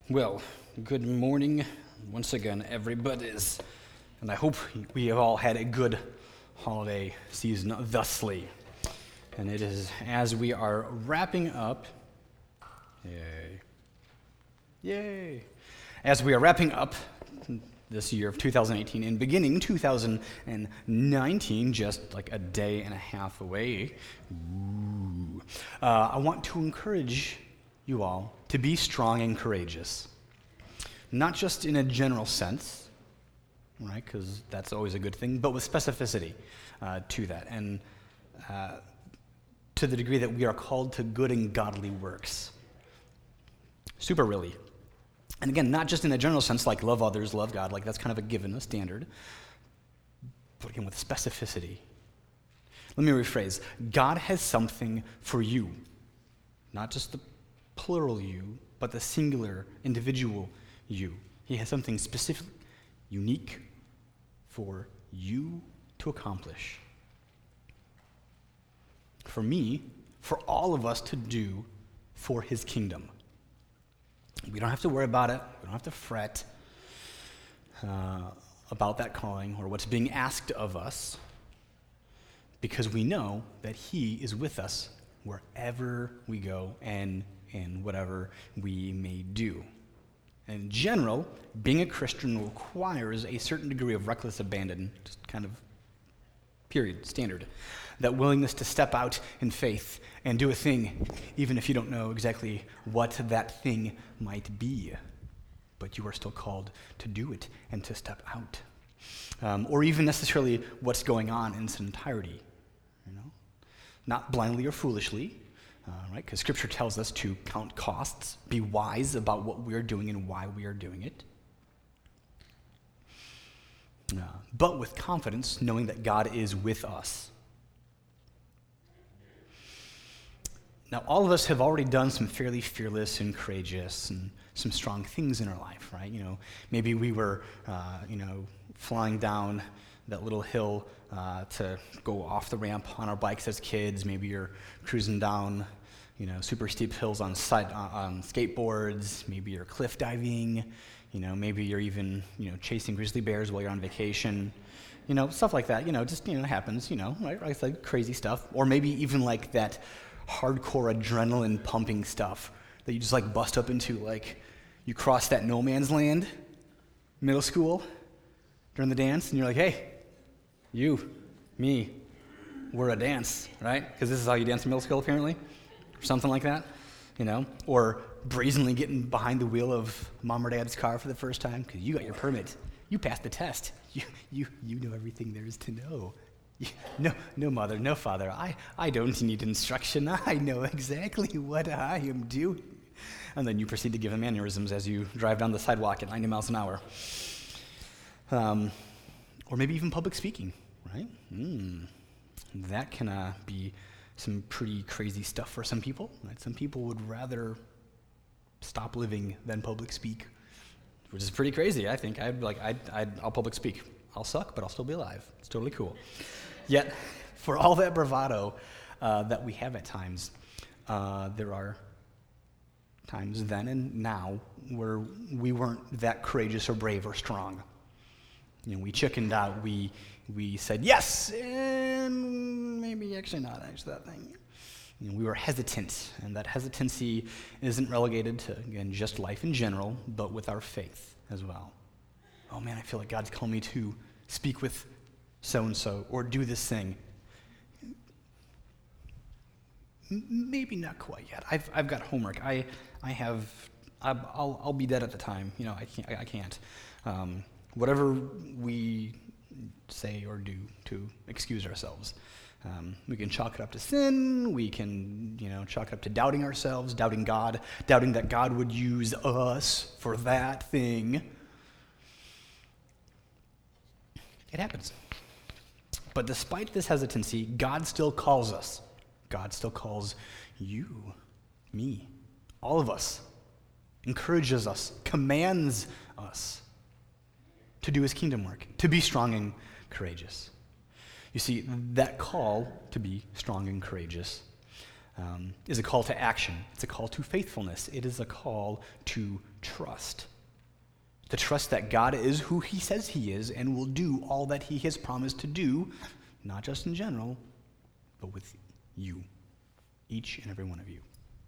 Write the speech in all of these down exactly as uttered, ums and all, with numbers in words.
Well, good morning once again, everybody's, and I hope we have all had a good holiday season thusly. And it is as we are wrapping up, yay, yay, as we are wrapping up this year of two thousand eighteen and beginning two thousand nineteen, just like a day and a half away, ooh, uh, I want to encourage you all to be strong and courageous. Not just in a general sense, right, because that's always a good thing, but with specificity uh, to that, and uh, to the degree that we are called to good and godly works. Super really. And again, not just in a general sense, like love others, love God, like that's kind of a given, a standard, but again, with specificity. Let me rephrase. God has something for you, not just the plural you, but the singular, individual you. He has something specific, unique for you to accomplish. For me, for all of us to do for his kingdom. We don't have to worry about it. We don't have to fret uh, about that calling or what's being asked of us, because we know that he is with us wherever we go and in whatever we may do. In general, being a Christian requires a certain degree of reckless abandon, just kind of period, standard. That willingness to step out in faith and do a thing, even if you don't know exactly what that thing might be. But you are still called to do it and to step out. Um, or even necessarily what's going on in its entirety. You know, not blindly or foolishly, uh, right? Because Scripture tells us to count costs, be wise about what we're doing and why we are doing it. Uh, but with confidence, knowing that God is with us. Now, all of us have already done some fairly fearless and courageous and some strong things in our life, right? You know, maybe we were, uh, you know, flying down that little hill uh, to go off the ramp on our bikes as kids. Maybe you're cruising down, you know, super steep hills on side on, on skateboards. Maybe you're cliff diving. You know, maybe you're even, you know, chasing grizzly bears while you're on vacation. You know, stuff like that. You know, just, you know, it happens, you know, right? It's like crazy stuff. Or maybe even like that hardcore adrenaline pumping stuff that you just like bust up into, like you cross that no man's land, middle school, during the dance, and you're like, hey, you, me, we're a dance, right? Because this is how you dance in middle school, apparently, or something like that, you know? Or brazenly getting behind the wheel of mom or dad's car for the first time because you got your permit. You passed the test. You you you know everything there is to know. You, no, no mother, no father. I, I don't need instruction. I know exactly what I am doing. And then you proceed to give them mannerisms as you drive down the sidewalk at ninety miles an hour. Um, or maybe even public speaking, right? Mm, that can uh, be some pretty crazy stuff for some people. Right? Some people would rather stop living than public speak, which is pretty crazy. I think I'd like I'd, I'd I'll public speak. I'll suck, but I'll still be alive. It's totally cool. Yet, for all that bravado uh, that we have at times, uh, there are times then and now where we weren't that courageous or brave or strong. You know, we chickened out. We we said yes, and maybe actually not actually that thing. You know, we were hesitant, and that hesitancy isn't relegated to, again, just life in general, but with our faith as well. Oh man, I feel like God's calling me to speak with so-and-so or do this thing. M- maybe not quite yet. I've I've got homework. I I have. I'll I'll be dead at the time. You know, I can't. I can't. Um, whatever we say or do to excuse ourselves. Um, we can chalk it up to sin. We can, you know, chalk it up to doubting ourselves, doubting God, doubting that God would use us for that thing. It happens. But despite this hesitancy, God still calls us. God still calls you, me, all of us, encourages us, commands us to do his kingdom work, to be strong and courageous. You see, that call to be strong and courageous um, is a call to action. It's a call to faithfulness. It is a call to trust. To trust that God is who he says he is and will do all that he has promised to do, not just in general, but with you, each and every one of you.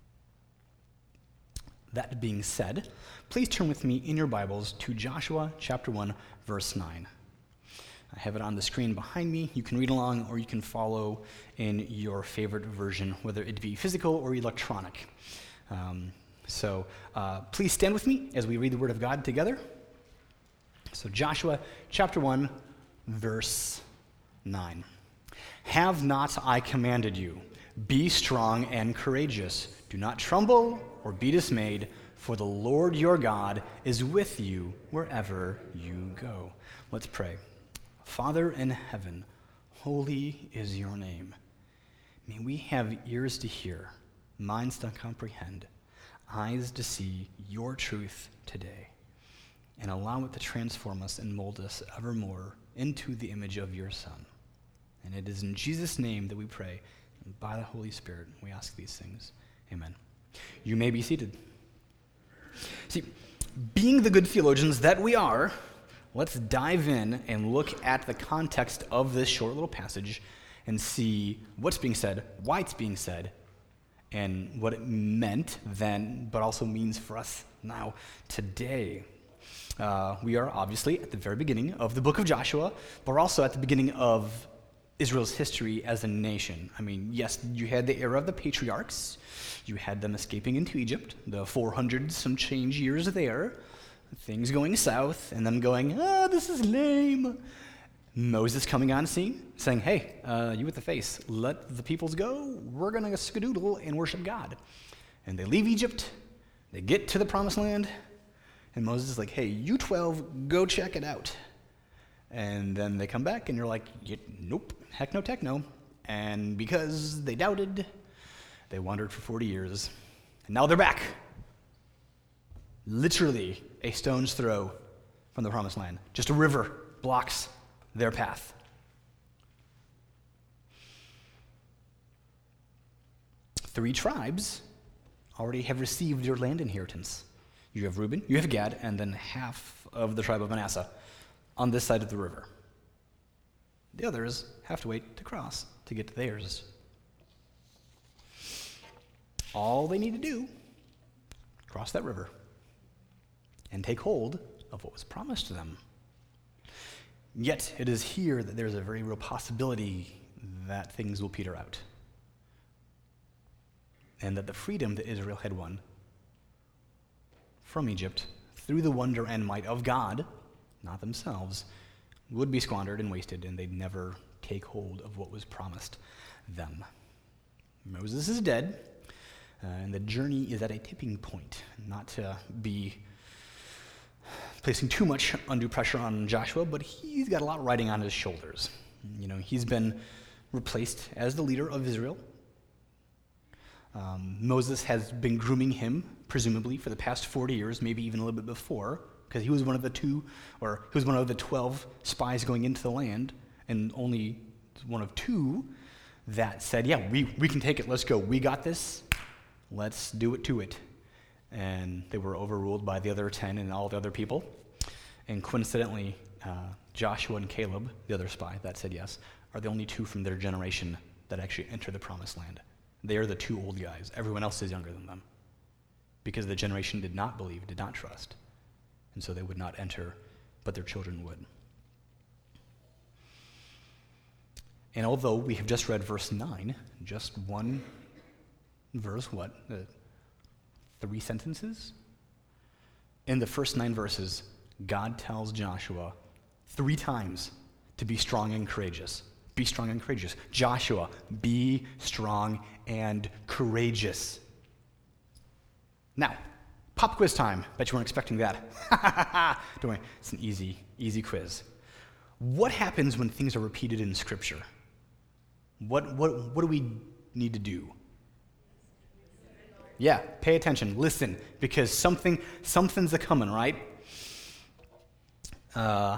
That being said, please turn with me in your Bibles to Joshua chapter one, verse nine. I have it on the screen behind me. You can read along or you can follow in your favorite version, whether it be physical or electronic. Um, so uh, please stand with me as we read the Word of God together. So Joshua chapter one, verse nine. Have not I commanded you? Be strong and courageous. Do not tremble or be dismayed, for the Lord your God is with you wherever you go. Let's pray. Father in heaven, holy is your name. May we have ears to hear, minds to comprehend, eyes to see your truth today, and allow it to transform us and mold us evermore into the image of your Son. And it is in Jesus' name that we pray, and by the Holy Spirit we ask these things. Amen. You may be seated. See, being the good theologians that we are, let's dive in and look at the context of this short little passage and see what's being said, why it's being said, and what it meant then, but also means for us now, today. Uh, we are obviously at the very beginning of the book of Joshua, but we're also at the beginning of Israel's history as a nation. I mean, yes, you had the era of the patriarchs. You had them escaping into Egypt, the four hundred some change years there, things going south, and them going, ah, this is lame. Moses coming on scene, saying, hey, uh, you with the face, let the peoples go. We're going to skedoodle and worship God. And they leave Egypt. They get to the promised land. And Moses is like, hey, you twelve, go check it out. And then they come back, and you're like, nope, heck no techno. And because they doubted, they wandered for forty years. And now they're back. Literally a stone's throw from the promised land. Just a river blocks their path. Three tribes already have received your land inheritance. You have Reuben, you have Gad, and then half of the tribe of Manasseh on this side of the river. The others have to wait to cross to get to theirs. All they need to do, cross that river and take hold of what was promised to them. Yet it is here that there's a very real possibility that things will peter out, and that the freedom that Israel had won from Egypt through the wonder and might of God, not themselves, would be squandered and wasted, and they'd never take hold of what was promised them. Moses is dead, uh, and the journey is at a tipping point. Not to be placing too much undue pressure on Joshua, but he's got a lot riding on his shoulders. You know, he's been replaced as the leader of Israel. Um, Moses has been grooming him, presumably, for the past forty years, maybe even a little bit before, because he was one of the two, or he was one of the twelve spies going into the land, and only one of two that said, yeah, we, we can take it, let's go, we got this, let's do it to it. And they were overruled by the other ten and all the other people. And coincidentally, uh, Joshua and Caleb, the other spy that said yes, are the only two from their generation that actually enter the promised land. They are the two old guys. Everyone else is younger than them, because the generation did not believe, did not trust. And so they would not enter, but their children would. And although we have just read verse nine, just one verse, what? Uh, three sentences? In the first nine verses, God tells Joshua three times to be strong and courageous. Be strong and courageous. Joshua, be strong and courageous. Now, pop quiz time. Bet you weren't expecting that. Don't worry, it's an easy, easy quiz. What happens when things are repeated in Scripture? What, what, what do we need to do? Yeah, pay attention, listen, because something, something's a-coming, right? Uh,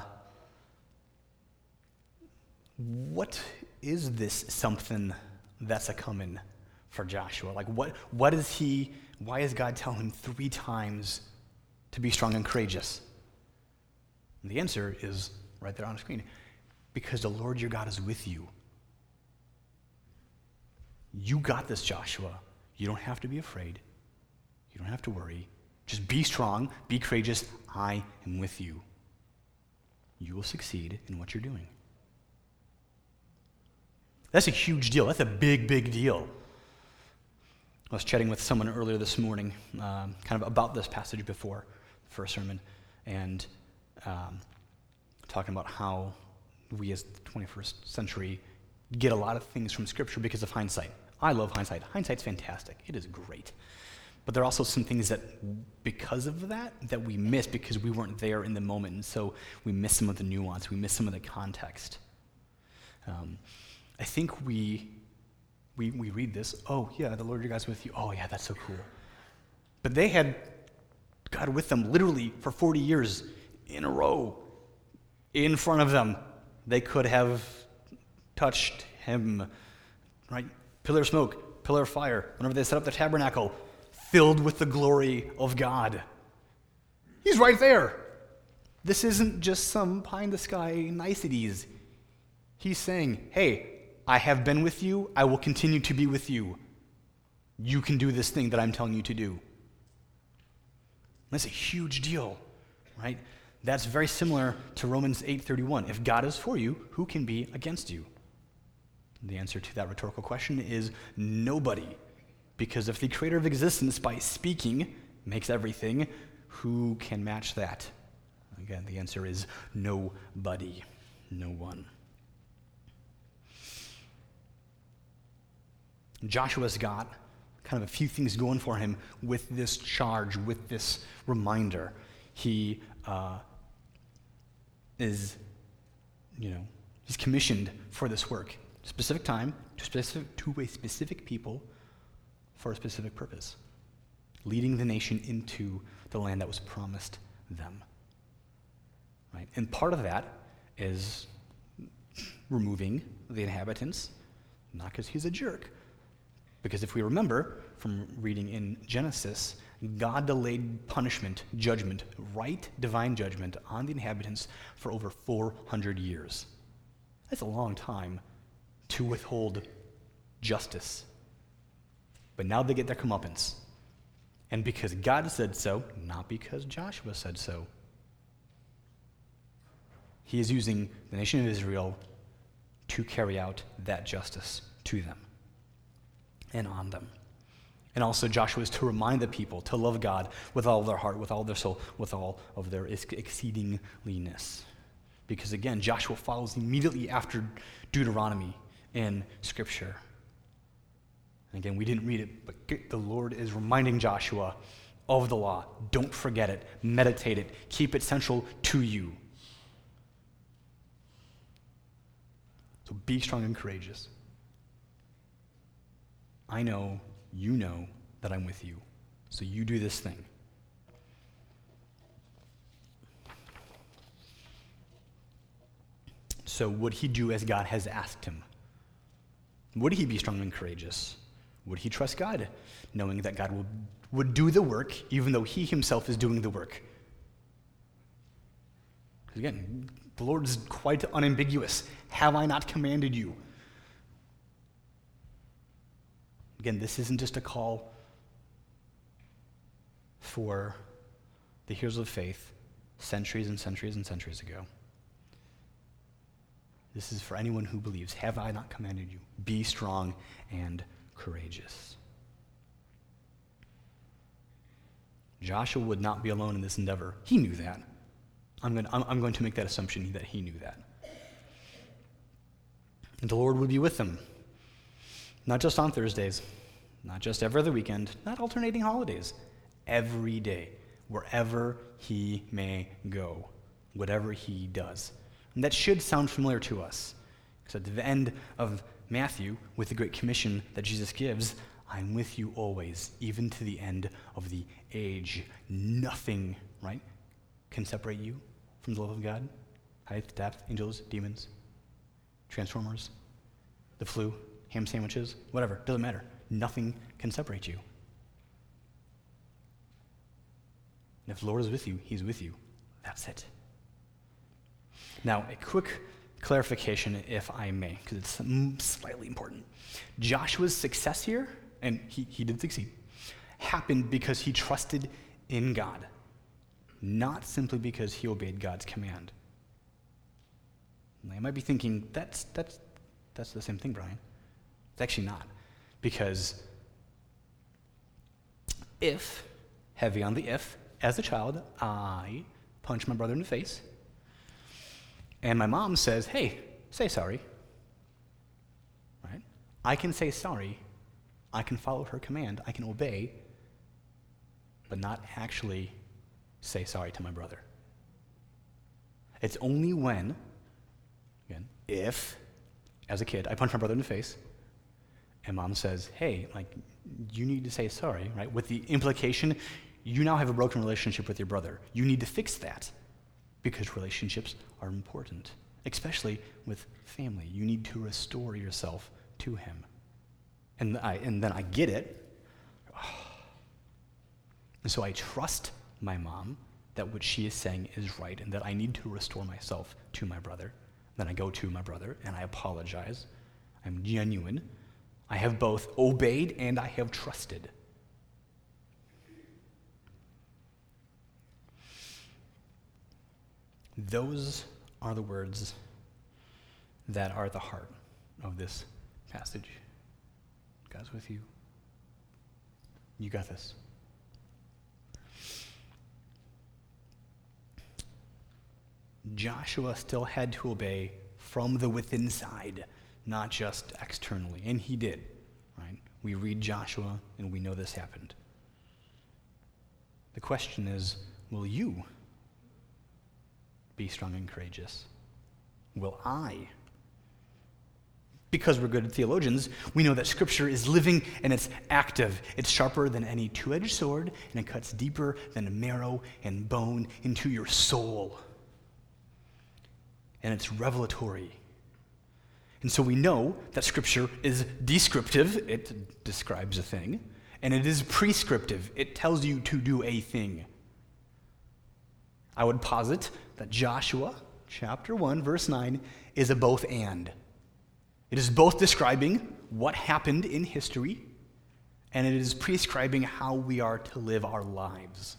what is this something that's a-coming for Joshua? Like, what, what is he, why is God telling him three times to be strong and courageous? And the answer is right there on the screen. Because the Lord your God is with you. You got this, Joshua. You don't have to be afraid. You don't have to worry. Just be strong, be courageous. I am with you. You will succeed in what you're doing. That's a huge deal. That's a big, big deal. I was chatting with someone earlier this morning, um, kind of about this passage before the first sermon, and um, talking about how we as the twenty-first century get a lot of things from Scripture because of hindsight. I love hindsight. Hindsight's fantastic. It is great. But there are also some things that, because of that, that we miss because we weren't there in the moment, and so we miss some of the nuance, we miss some of the context. Um, I think we, we we read this, oh yeah, the Lord your God's with you. Oh yeah, that's so cool. But they had God with them literally for forty years in a row in front of them. They could have touched him, right? Pillar of smoke, pillar of fire. Whenever they set up the tabernacle, filled with the glory of God. He's right there. This isn't just some pie-in-the-sky niceties. He's saying, hey, I have been with you. I will continue to be with you. You can do this thing that I'm telling you to do. That's a huge deal, right? That's very similar to Romans eight thirty-one. If God is for you, who can be against you? The answer to that rhetorical question is nobody. Because if the creator of existence, by speaking, makes everything, who can match that? Again, the answer is nobody. No one. Joshua's got kind of a few things going for him with this charge, with this reminder. He uh, is, you know, he's commissioned for this work. Specific time, to, specific, to a specific people, for a specific purpose. Leading the nation into the land that was promised them. Right? And part of that is removing the inhabitants, not because he's a jerk. Because if we remember from reading in Genesis, God delayed punishment, judgment, right divine judgment on the inhabitants for over four hundred years. That's a long time to withhold justice. But now they get their comeuppance. And because God said so, not because Joshua said so, he is using the nation of Israel to carry out that justice to them and on them. And also Joshua is to remind the people to love God with all their heart, with all their soul, with all of their exceedingliness. Because again, Joshua follows immediately after Deuteronomy in Scripture. And again, we didn't read it, but the Lord is reminding Joshua of the law. Don't forget it. Meditate it. Keep it central to you. So be strong and courageous. I know, you know that I'm with you. So you do this thing. So would he do as God has asked him? Would he be strong and courageous? Would he trust God, knowing that God would, would do the work, even though he himself is doing the work? Because again, the Lord is quite unambiguous. Have I not commanded you? Again, this isn't just a call for the heroes of faith centuries and centuries and centuries ago. This is for anyone who believes. Have I not commanded you? Be strong and courageous. Joshua would not be alone in this endeavor. He knew that. I'm going, to, I'm, I'm going to make that assumption that he knew that. And the Lord would be with them. Not just on Thursdays, not just every other weekend, not alternating holidays. Every day, wherever he may go, whatever he does. And that should sound familiar to us. Because at the end of Matthew, with the Great Commission that Jesus gives, I'm with you always, even to the end of the age. Nothing, right, can separate you from the love of God. Height, depth, angels, demons, transformers, the flu, ham sandwiches, whatever, doesn't matter. nothing can separate you. And if the Lord is with you, he's with you. That's it. Now, a quick clarification, if I may, because it's slightly important. Joshua's success here, and he, he did succeed, happened because he trusted in God, not simply because he obeyed God's command. Now, you might be thinking, that's, that's, that's the same thing, Brian. It's actually not. Because if, heavy on the if, as a child, I punch my brother in the face, and my mom says, hey, say sorry, right? I can say sorry, I can follow her command, I can obey, but not actually say sorry to my brother. It's only when, again, if, as a kid, I punch my brother in the face, and mom says, hey, like, you need to say sorry, right? With the implication, you now have a broken relationship with your brother. You need to fix that because relationships are important, especially with family. You need to restore yourself to him. And, I, and then I get it. And so I trust my mom that what she is saying is right and that I need to restore myself to my brother. Then I go to my brother and I apologize. I'm genuine. I have both obeyed and I have trusted. Those are the words that are at the heart of this passage. God's with you. You got this. Joshua still had to obey from the within side, not just externally, and he did, right? We read Joshua and we know this happened. The question is, will you be strong and courageous? Will I? Because we're good theologians, we know that Scripture is living and it's active. It's sharper than any two-edged sword, and it cuts deeper than marrow and bone into your soul. And it's revelatory. And so we know that Scripture is descriptive, it describes a thing, and it is prescriptive, it tells you to do a thing. I would posit that Joshua chapter one, verse nine, is a both and. It is both describing what happened in history, and it is prescribing how we are to live our lives.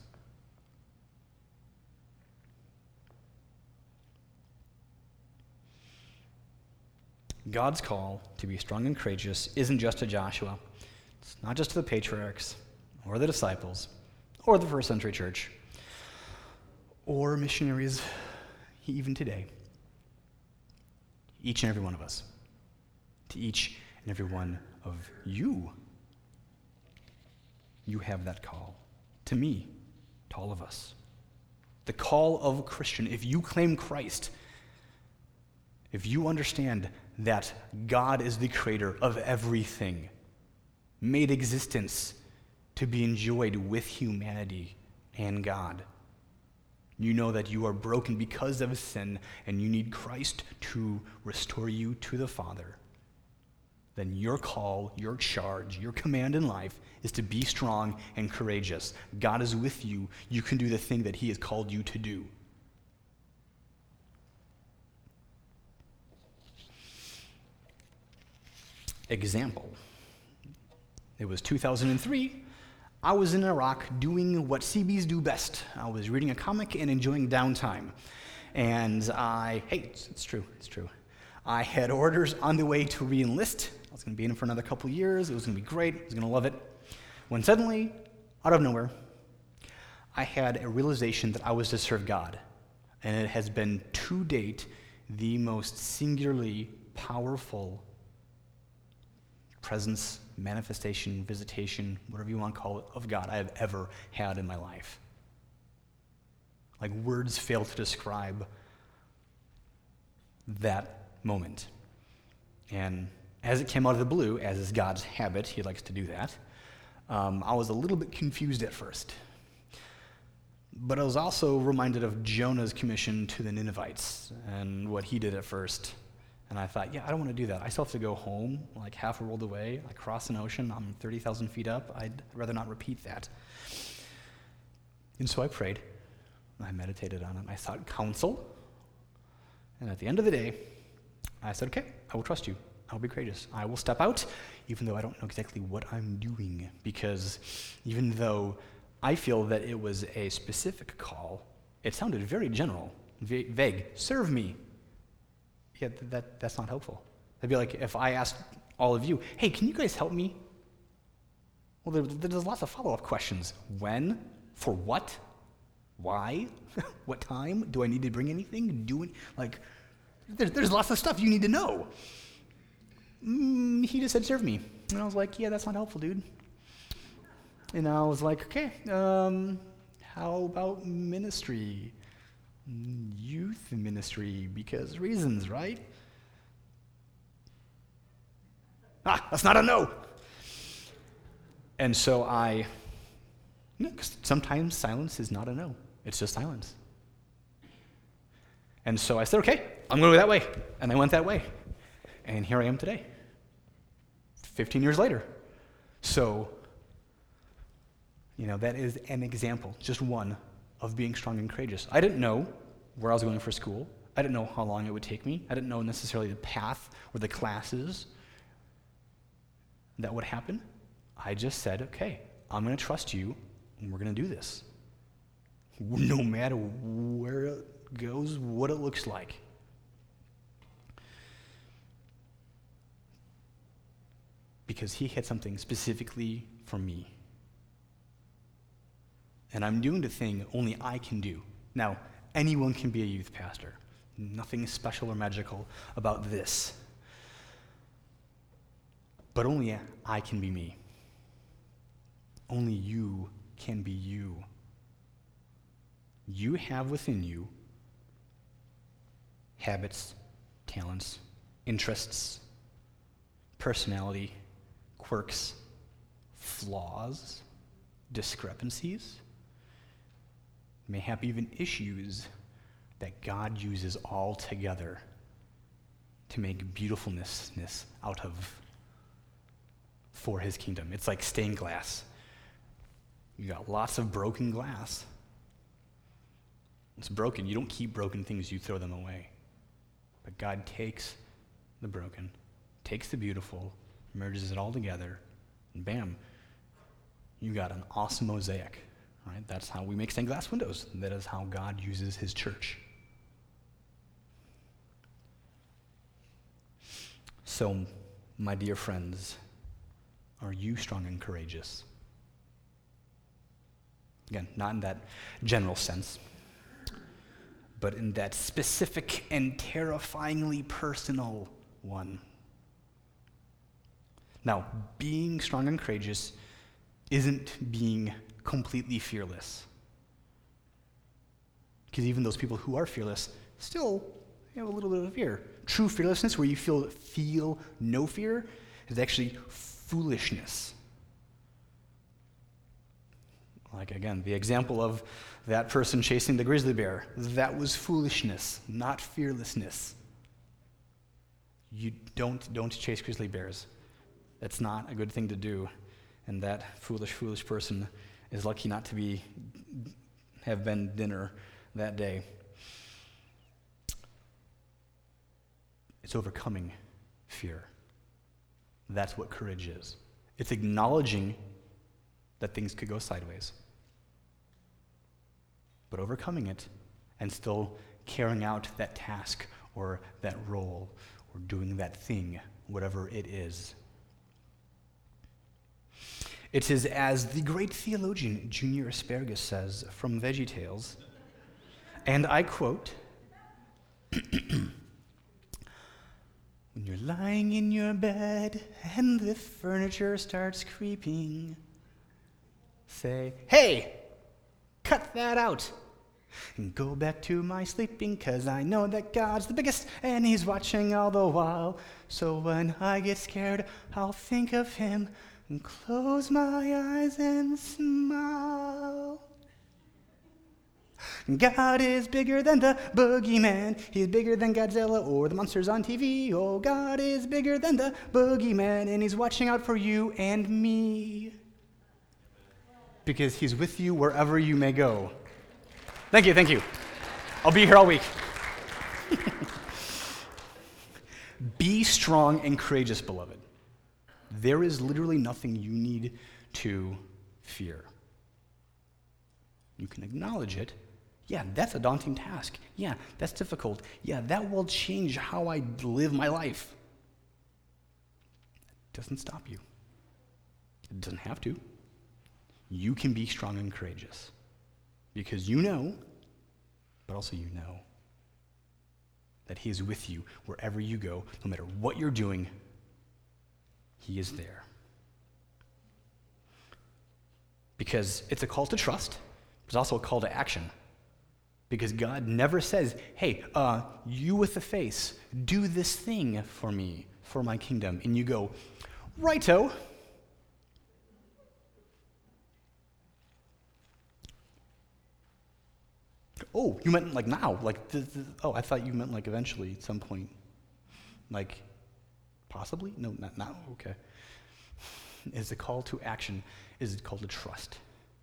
God's call to be strong and courageous isn't just to Joshua. It's not just to the patriarchs, or the disciples, or the first century church, or missionaries even today. Each and every one of us. To each and every one of you. You have that call. To me, to all of us. The call of a Christian, if you claim Christ, if you understand that God is the creator of everything, made existence to be enjoyed with humanity and God, you know that you are broken because of sin and you need Christ to restore you to the Father, then your call, your charge, your command in life is to be strong and courageous. God is with you. You can do the thing that he has called you to do. Example. It was two thousand three. I was in Iraq doing what C Bs do best. I was reading a comic and enjoying downtime. And I, hey, it's, it's true, it's true. I had orders on the way to re-enlist. I was going to be in for another couple years. It was going to be great. I was going to love it. When suddenly, out of nowhere, I had a realization that I was to serve God. And it has been, to date, the most singularly powerful presence, manifestation, visitation, whatever you want to call it, of God I have ever had in my life. Like, words fail to describe that moment. And as it came out of the blue, as is God's habit, he likes to do that, um, I was a little bit confused at first. But I was also reminded of Jonah's commission to the Ninevites and what he did at first. And I thought, yeah, I don't want to do that. I still have to go home, like half a world away, like cross an ocean. I'm thirty thousand feet up. I'd rather not repeat that. And so I prayed. I meditated on it. I sought counsel. And at the end of the day, I said, okay, I will trust you. I will be courageous. I will step out, even though I don't know exactly what I'm doing. Because even though I feel that it was a specific call, it sounded very general, va- vague. Serve me. Yeah, th- that, that's not helpful. It'd be like if I asked all of you, hey, can you guys help me? Well, there, there's lots of follow-up questions. When? For what? Why? What time? Do I need to bring anything? Do it? Like, there's, there's lots of stuff you need to know. Mm, he just said, serve me. And I was like, yeah, that's not helpful, dude. And I was like, okay, um, how about ministry? Youth ministry, because reasons, right? Ah, that's not a no. And so I, you know, 'cause sometimes silence is not a no. It's just silence. And so I said, okay, I'm going to go that way. And I went that way. And here I am today, fifteen years later. So, you know, that is an example, just one, of being strong and courageous. I didn't know where I was going for school. I didn't know how long it would take me. I didn't know necessarily the path or the classes that would happen. I just said, okay, I'm going to trust you, and we're going to do this. No matter where it goes, what it looks like. Because he had something specifically for me. And I'm doing the thing only I can do. Now, anyone can be a youth pastor. Nothing special or magical about this. But only I can be me. Only you can be you. You have within you habits, talents, interests, personality, quirks, flaws, discrepancies, mayhap even issues that God uses all together to make beautifulness out of for his kingdom. It's like stained glass. You got lots of broken glass. It's broken. You don't keep broken things, you throw them away. But God takes the broken, takes the beautiful, merges it all together, and bam, you got an awesome mosaic. Right? That's how we make stained glass windows. That is how God uses his church. So, my dear friends, are you strong and courageous? Again, not in that general sense, but in that specific and terrifyingly personal one. Now, being strong and courageous isn't being completely fearless. Because even those people who are fearless still have a little bit of fear. True fearlessness, where you feel feel no fear, is actually foolishness. Like, again, the example of that person chasing the grizzly bear. That was foolishness, not fearlessness. You don't don't chase grizzly bears. That's not a good thing to do. And that foolish, foolish person is lucky not to be have been dinner that day. It's overcoming fear. That's what courage is. It's acknowledging that things could go sideways, but overcoming it and still carrying out that task or that role or doing that thing, whatever it is. It is as the great theologian Junior Asparagus says from VeggieTales, and I quote, "When you're lying in your bed and the furniture starts creaking, say, hey, cut that out and go back to my sleeping, 'cause I know that God's the biggest and he's watching all the while. So when I get scared, I'll think of him and close my eyes and smile." God is bigger than the boogeyman. He's bigger than Godzilla or the monsters on T V. Oh, God is bigger than the boogeyman, and he's watching out for you and me. Because he's with you wherever you may go. Thank you, thank you. I'll be here all week. Be strong and courageous, beloved. There is literally nothing you need to fear. You can acknowledge it. Yeah, that's a daunting task. Yeah, that's difficult. Yeah, that will change how I live my life. It doesn't stop you. It doesn't have to. You can be strong and courageous because you know, but also you know that he is with you wherever you go, no matter what you're doing, he is there. Because it's a call to trust, it's also a call to action. Because God never says, hey, uh, you with the face, do this thing for me, for my kingdom. And you go, righto. Oh, you meant like now? Like, th- th- oh, I thought you meant like eventually at some point. Like, possibly? No, not now. Okay. Is a call to action. Is it called to trust?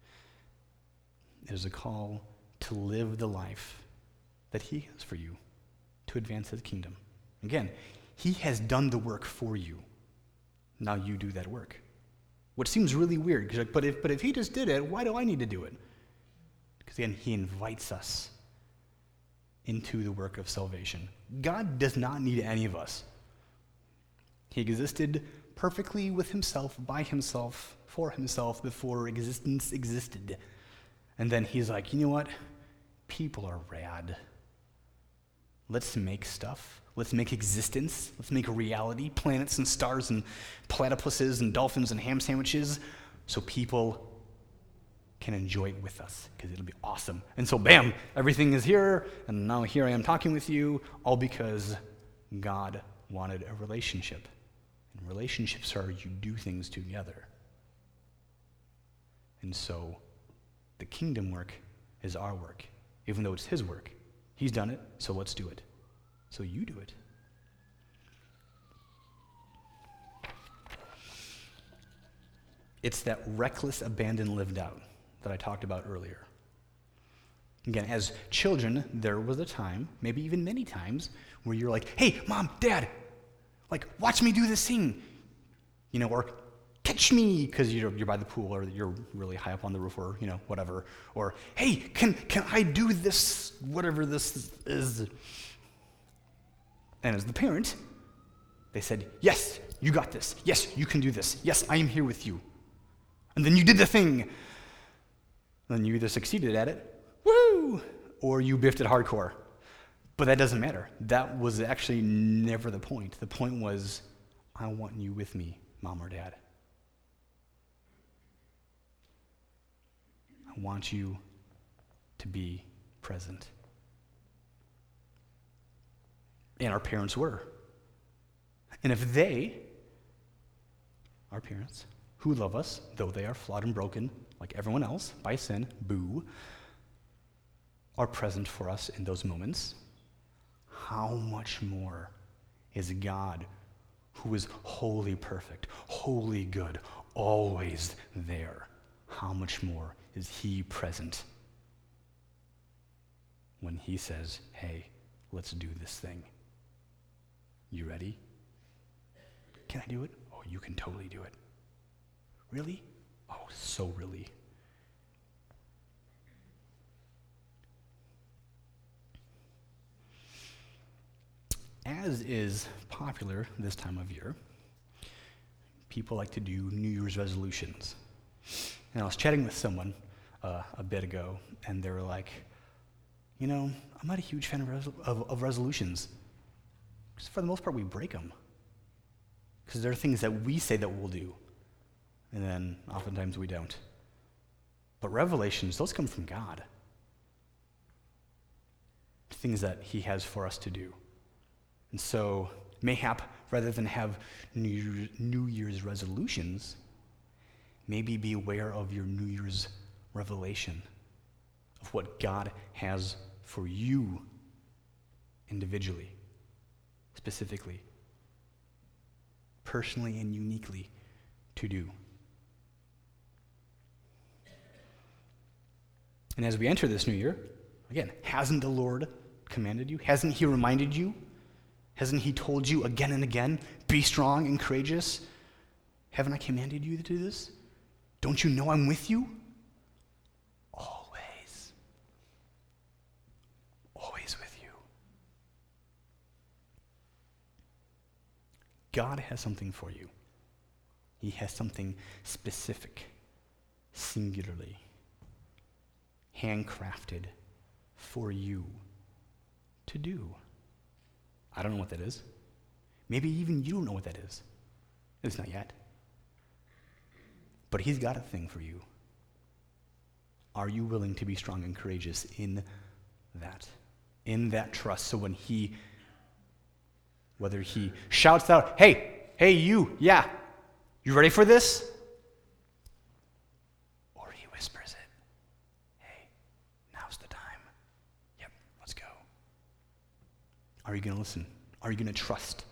It is a call to live the life that he has for you, to advance his kingdom. Again, he has done the work for you. Now you do that work. Which seems really weird, because like, but if but if he just did it, why do I need to do it? Because again, he invites us into the work of salvation. God does not need any of us. He existed perfectly with himself, by himself, for himself, before existence existed. And then he's like, you know what? People are rad. Let's make stuff. Let's make existence. Let's make a reality, planets and stars and platypuses and dolphins and ham sandwiches, so people can enjoy it with us, because it'll be awesome. And so, bam, everything is here, and now here I am talking with you, all because God wanted a relationship. And relationships are you do things together. And so, the kingdom work is our work, even though it's his work. He's done it, so let's do it. So you do it. It's that reckless abandon lived out that I talked about earlier. Again, as children, there was a time, maybe even many times, where you're like, hey, mom, dad, like, watch me do this thing. You know, or catch me, because you're, you're by the pool, or you're really high up on the roof, or, you know, whatever. Or, hey, can, can I do this, whatever this is? And as the parent, they said, yes, you got this. Yes, you can do this. Yes, I am here with you. And then you did the thing. And then you either succeeded at it, woo, or you biffed it hardcore. But that doesn't matter. That was actually never the point. The point was, I want you with me, mom or dad. I want you to be present. And our parents were. And if they, our parents, who love us, though they are flawed and broken, like everyone else, by sin, boo, are present for us in those moments, how much more is God, who is wholly perfect, wholly good, always there, how much more is he present when he says, hey, let's do this thing. You ready? Can I do it? Oh, you can totally do it. Really? Oh, so really. As is popular this time of year, people like to do New Year's resolutions. And I was chatting with someone uh, a bit ago, and they were like, you know, I'm not a huge fan of, resol- of, of resolutions. Because for the most part, we break them. Because there are things that we say that we'll do, and then oftentimes we don't. But revelations, those come from God. Things that he has for us to do. And so, mayhap, rather than have New Year's, New Year's resolutions, maybe be aware of your New Year's revelation of what God has for you individually, specifically, personally and uniquely to do. And as we enter this new year, again, hasn't the Lord commanded you? Hasn't he reminded you? Hasn't he told you again and again, be strong and courageous? Haven't I commanded you to do this? Don't you know I'm with you? Always. Always with you. God has something for you. He has something specific, singularly, handcrafted for you to do. I don't know what that is. Maybe even you don't know what that is. It's not yet. But he's got a thing for you. Are you willing to be strong and courageous in that? In that trust. So when he, whether he shouts out, hey, hey, you, yeah, you ready for this? Or he whispers it, hey, now's the time. Yep, let's go. Are you going to listen? Are you going to trust?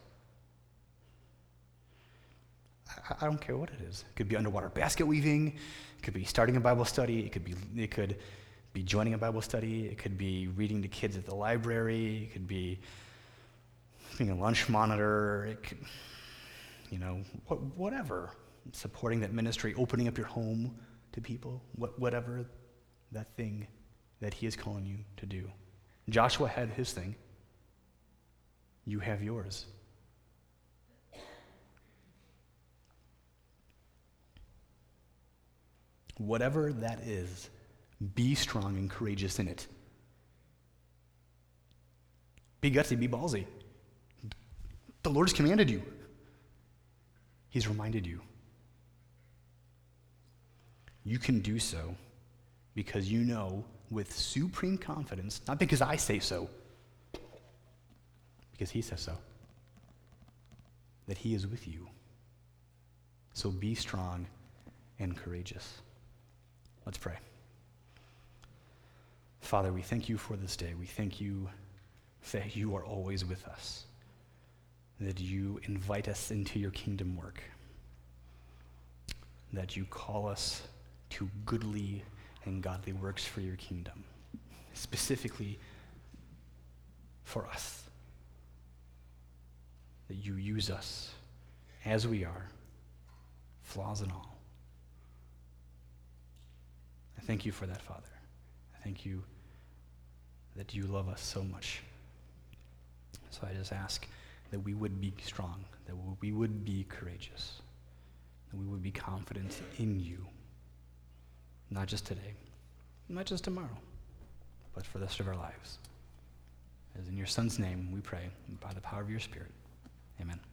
I, I don't care what it is. It could be underwater basket weaving. It could be starting a Bible study. It could be it could be joining a Bible study. It could be reading to kids at the library. It could be being a lunch monitor. It could, you know, wh- whatever. Supporting that ministry, opening up your home to people, what, whatever that thing that he is calling you to do. Joshua had his thing. You have yours. Whatever that is, be strong and courageous in it. Be gutsy, be ballsy. The Lord has commanded you. He's reminded you. You can do so because you know with supreme confidence, not because I say so, because he says so, that he is with you. So be strong and courageous. Let's pray. Father, we thank you for this day. We thank you that you are always with us, that you invite us into your kingdom work, that you call us to goodly and godly works for your kingdom, specifically for us, that you use us as we are, flaws and all. I thank you for that, Father. I thank you that you love us so much. So I just ask that we would be strong, that we would be courageous, that we would be confident in you, not just today, not just tomorrow, but for the rest of our lives. As in your Son's name we pray, by the power of your Spirit. Amen.